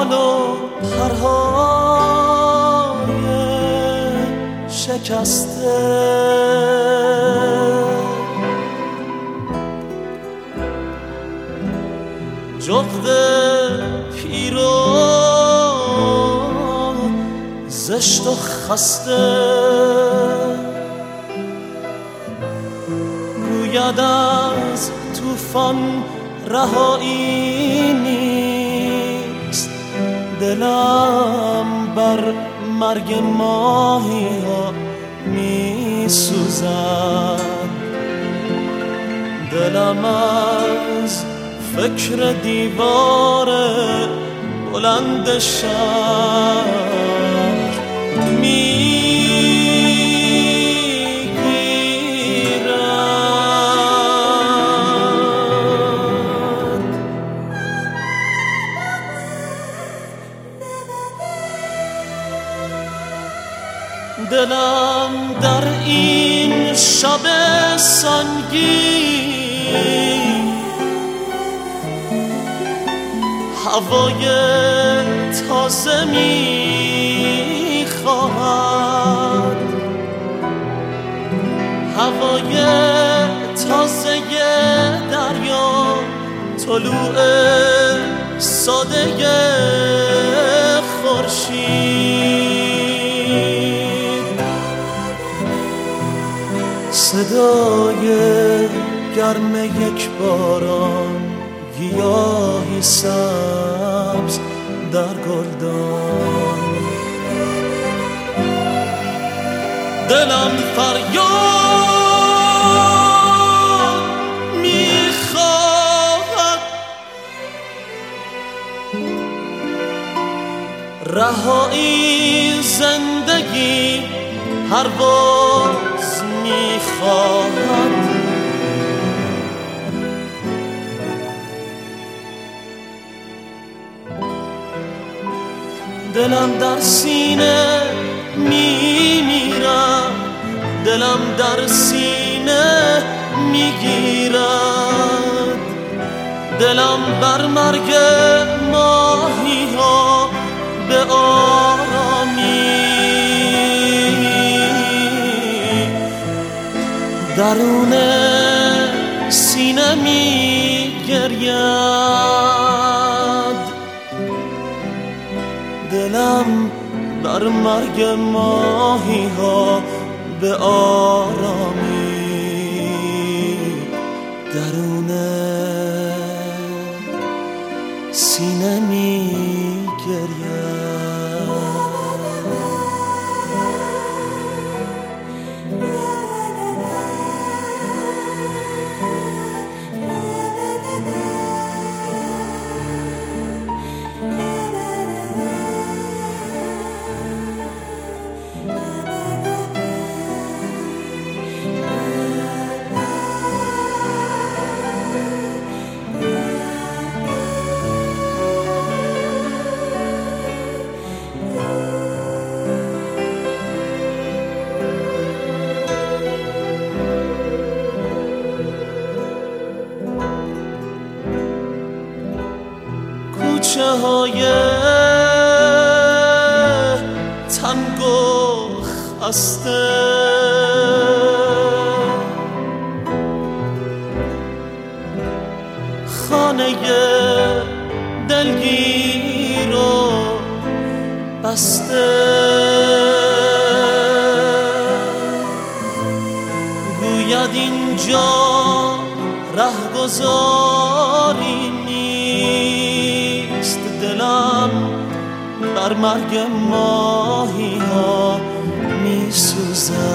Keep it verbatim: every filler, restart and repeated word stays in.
بال و پرهای شکسته جغد پیر و زشت و خسته گوید از طوفان رهایی نیست دلم بر مرگ ماهی ها می سوزد دلم از فکر دیوار بلند شهر دلم در این شب سنگین هوای تازه می خواهد هوای تازه دریا طلوع ساده خورشید صدای گرم یک باران گیاهی سبز در گلدان دلم فریاد میخواهد رهایی زندگی پرواز میخواهد دلم در سینه میمیرم دلم در سینه میگیرد دلم بر مرگ ماهی ها به آرامی درون سینه میگرید دلم بر مرگ ماهی ها به آرامی درون سینه می گرید کوچه های تنگ و خسته خانه دلگیر و بسته گوید اینجا رهگذاری نیست دلم بر مرگ ماهی ها می سوزد